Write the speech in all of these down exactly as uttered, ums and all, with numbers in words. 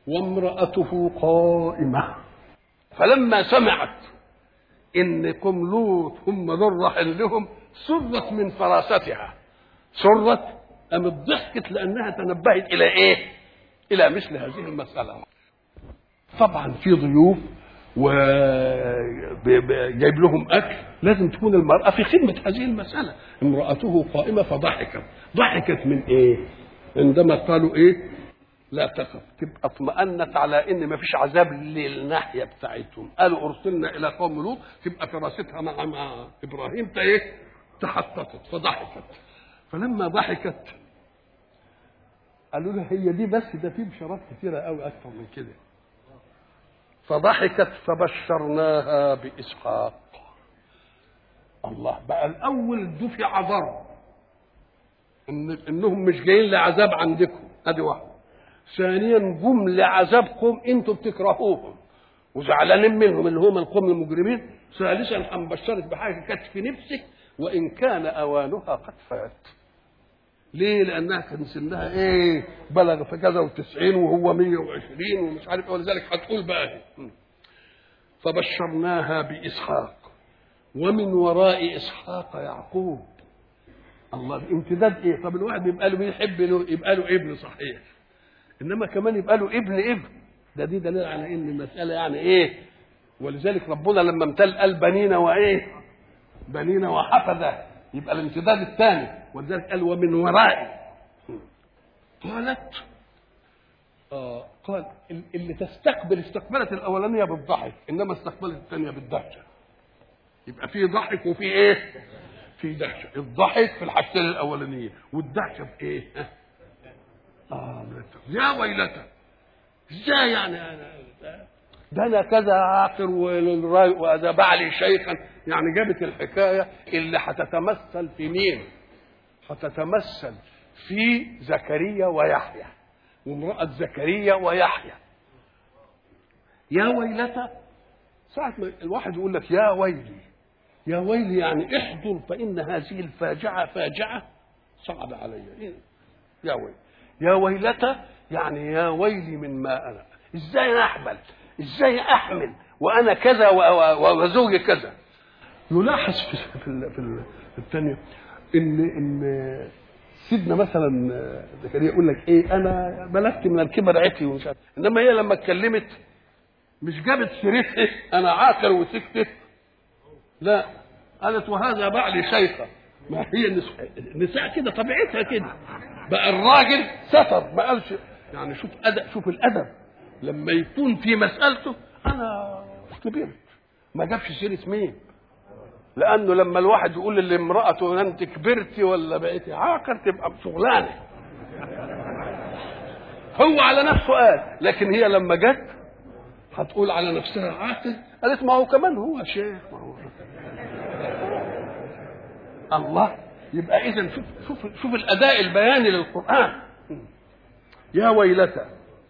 وامرأته قائمة. فلما سمعت إن قوم لوط هم دول رايحين لهم سرت من فراستها، سرت قامت ضحكت لأنها تنبهت إلى إيه؟ إلى مثل هذه المسألة. طبعا في ضيوف وجايب لهم أكل، لازم تكون المرأة في خدمة هذه المسألة. امرأته قائمة فضحكت. ضحكت من إيه؟ عندما قالوا إيه؟ لا تخف، تبقى اطمأنت على ان ما فيش عذاب للناحيه بتاعتهم. قالوا ارسلنا الى قوم لوط، تبقى فراستها مع مع ابراهيم ايه؟ تحققت فضحكت. فلما ضحكت قالوا لها هي دي بس؟ ده في بشارات كثيره قوي اكثر من كده. فضحكت فبشرناها باسحاق. الله بقى الاول دفع ضرب ان انهم مش جايين لعذاب عندكم، ادي واحده. ثانيا جم لعذابكم انتم بتكرهوهم وزعلانين منهم اللي هم القوم المجرمين. ثالثا هنبشرك بحاجه كانت في نفسك وان كان اوانها قد فات. ليه؟ لانها كان سنها ايه؟ بلغ في كذا وتسعين وهو مية وعشرين ومش عارف ايه، ولذلك هتقول بقى فبشرناها باسحاق ومن وراء اسحاق يعقوب. الله امتداد ايه؟ طب الواحد يبقى له بيحب له يبقى له ابن صحيح، انما كمان يبقى له ابن ابن، ده دي دليل على ان المساله يعني ايه. ولذلك ربنا لما امتل قال بنينا وايه؟ بنينا وحفظه، يبقى الامتداد الثاني. ولذلك قال ومن ورائي. قالت آه قال اللي تستقبل استقبلت الاولانيه بالضحك، انما استقبلت الثانيه بالدهشه. يبقى في ضحك وفي ايه؟ في دهشه. الضحك في الحاجتين الاولانيه والدهشه في ايه؟ آه يا ويلتى، ازاي يعني انا ده انا كذا عاقر وهذا بعلي شيخا. يعني جابت الحكايه اللي هتتمثل في مين؟ هتتمثل في زكريا ويحيى وامراه زكريا ويحيى. يا ويلتى، ساعه ما الواحد يقول لك يا ويلي يا ويلي يعني احضر فان هذه الفاجعه فاجعه صعبه علي. يا ويلي يا ويلتى يعني يا ويلي من ما انا، ازاي انا احمل؟ ازاي احمل وانا كذا وزوجي كذا؟ نلاحظ في في في الثانيه ان ان سيدنا مثلا زكريا يقول لك ايه؟ انا بلغت من الكبر عتي ومش عارف. انما هي لما اتكلمت مش جابت سيرتها انا عاقر وسكتت، لا قالت وهذا بعلي شيخه. ما هي النساء كده طبيعتها كده. بقى الراجل ستر ما قالش. يعني شوف أدب، شوف الادب لما يكون في مسألته انا كبرت ما جابش سيرة مين. لانه لما الواحد يقول لامرأته انت كبرتي ولا بقيتي عاقر تبقى شغلانه. هو على نفسه قال، لكن هي لما جت هتقول على نفسها عاقر، قالت ما هو كمان هو شيخ. ما هو الله. يبقى اذا شوف شوف شوف الاداء البياني للقران. يا ويلتى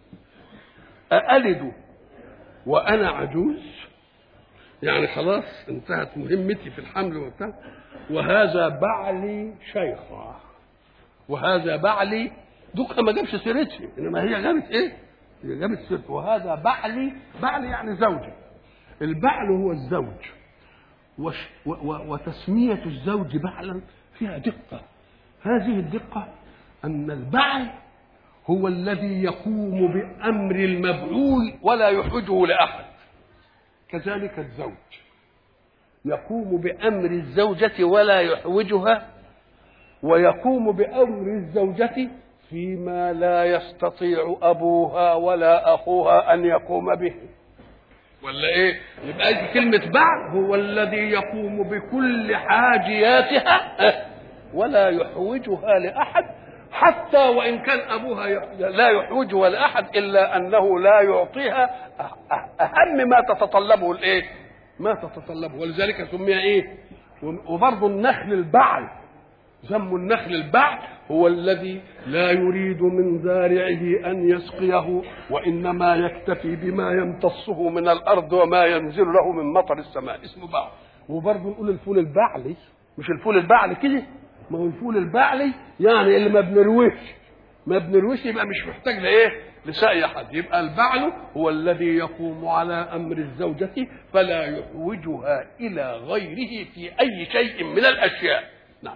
أألد وأنا عجوز، يعني خلاص انتهت مهمتي في الحمل وبتاع، وهذا بعلي شيخا. وهذا بعلي دوكها ما جابش سيرتها، انما هي جابت ايه؟ هي جابت سيرته. وهذا بعلي، بعلي يعني زوجي. البعل هو الزوج، وش و و وتسمية الزوج بعلا فيها دقة. هذه الدقة أن البعل هو الذي يقوم بأمر المبعول ولا يحوجه لأحد، كذلك الزوج يقوم بأمر الزوجة ولا يحوجها، ويقوم بأمر الزوجة فيما لا يستطيع أبوها ولا أخوها أن يقوم به. ولا إيه؟ يبقى كلمة بعل هو الذي يقوم بكل حاجياتها ولا يحوجها لأحد، حتى وإن كان أبوها لا يحوجها لأحد، إلا أنه لا يعطيها أهم ما تتطلبه الإيه؟ ما تتطلبه. ولذلك سمي إيه؟ وبرضه النخل البعل، سموا النخل البعل هو الذي لا يريد من زارعه أن يسقيه، وإنما يكتفي بما يمتصه من الأرض وما ينزل له من مطر السماء، اسمه بعل. وبرضه نقول الفول البعلي، مش الفول البعلي كده، ما هو الفول البعلي يعني اللي ما بنرويش ما بنرويش يبقى مش محتاج لايه؟ لسعي حد. يبقى البعل هو الذي يقوم على أمر الزوجة فلا يحوجها إلى غيره في أي شيء من الأشياء. نعم.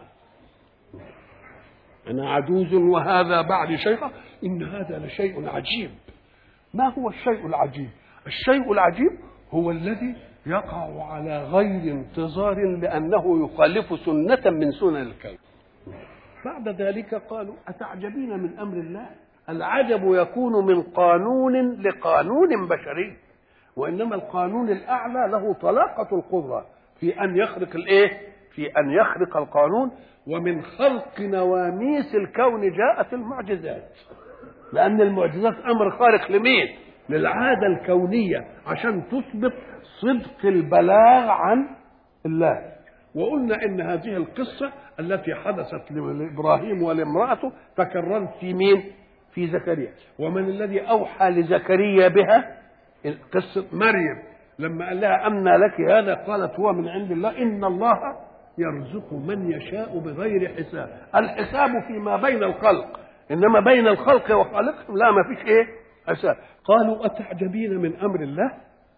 أنا عجوز وهذا بعلي شيخة، إن هذا لشيء عجيب. ما هو الشيء العجيب؟ الشيء العجيب هو الذي يقع على غير انتظار لأنه يخالف سنة من سنن الكون. بعد ذلك قالوا أتعجبين من أمر الله؟ العجب يكون من قانون لقانون بشري، وإنما القانون الأعلى له طلاقة القدرة في أن يخرق الإيه؟ في أن يخرق القانون. ومن خلق نواميس الكون جاءت المعجزات، لأن المعجزات أمر خارق لمين؟ للعادة الكونية، عشان تثبت صدق البلاغ عن الله. وقلنا إن هذه القصة التي حدثت لإبراهيم ولامرأته تكررت في مين؟ في زكريا. ومن الذي أوحى لزكريا بها؟ قصة مريم لما قال لها أمنى لك هذا؟ قالت هو من عند الله إن الله يرزق من يشاء بغير حساب. الحساب فيما بين الخلق، إنما بين الخلق وخالقهم لا، ما فيش إيه حساب. قالوا أتعجبين من أمر الله؟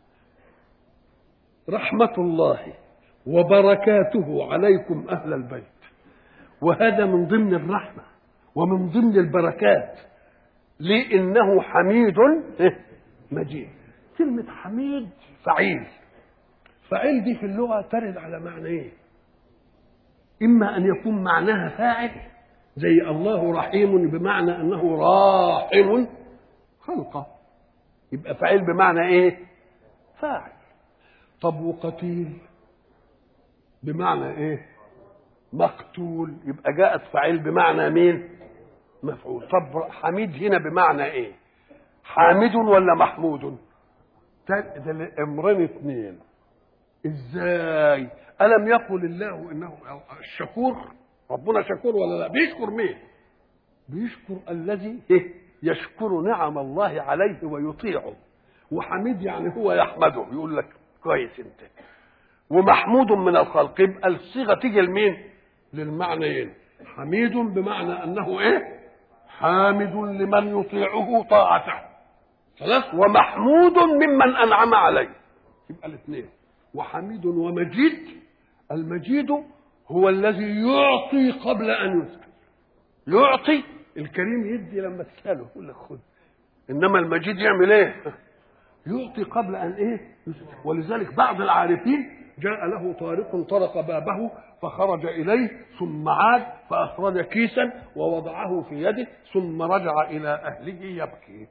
رحمة الله وبركاته عليكم أهل البيت. وهذا من ضمن الرحمة ومن ضمن البركات، لأنه حميد مجيد. كلمة حميد فعيل. فعيل دي في اللغة ترد على معنى إيه؟ إما أن يكون معناها فاعل زي الله رحيم بمعنى أنه راحم خلقه، يبقى فاعل بمعنى إيه؟ فاعل. طب وقتيل بمعنى إيه؟ مقتول، يبقى جاءت فاعل بمعنى مين؟ مفعول. طب حميد هنا بمعنى إيه؟ حامد ولا محمود؟ ده الأمرين اثنين. إزاي؟ ألم يقل الله إنه الشكور؟ ربنا شكور ولا لا؟ بيشكر مين؟ بيشكر الذي يشكر نعم الله عليه ويطيعه. وحميد يعني هو يحمده، يقول لك كويس انت. ومحمود من الخلق، يبقى الصيغه تيجي لمين؟ للمعنيين. حميد بمعنى انه ايه؟ حامد لمن يطيعه طاعته، خلاص. ومحمود ممن انعم عليه، يبقى الاثنين. وحميد ومجيد. المجيد هو الذي يعطي قبل ان يسكت. يعطي، الكريم يدي لما تساله يقول لك خذ، انما المجيد يعمل ايه؟ يعطي قبل ان ايه؟ ولذلك بعض العارفين جاء له طارق طرق بابه فخرج اليه ثم عاد فاخرج كيسا ووضعه في يده ثم رجع الى اهله يبكي.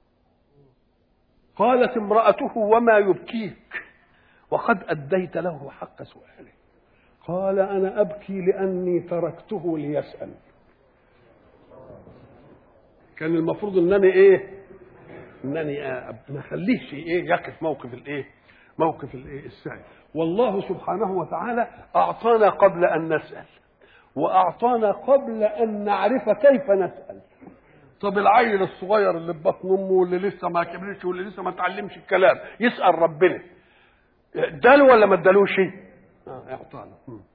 قالت امراته وما يبكيك وقد اديت له حق سؤاله؟ قال انا ابكي لاني تركته ليسال. كان المفروض انني ايه؟ انني ما اخليش ايه يقف موقف الايه؟ موقف الايه؟ السعي. والله سبحانه وتعالى اعطانا قبل ان نسال، واعطانا قبل ان نعرف كيف نسال. طب العيل الصغير اللي في بطن امه واللي لسه ما كبرش واللي لسه ما اتعلمش الكلام يسال ربنا، اداله ولا ما ادالوش؟ اه اعطانا.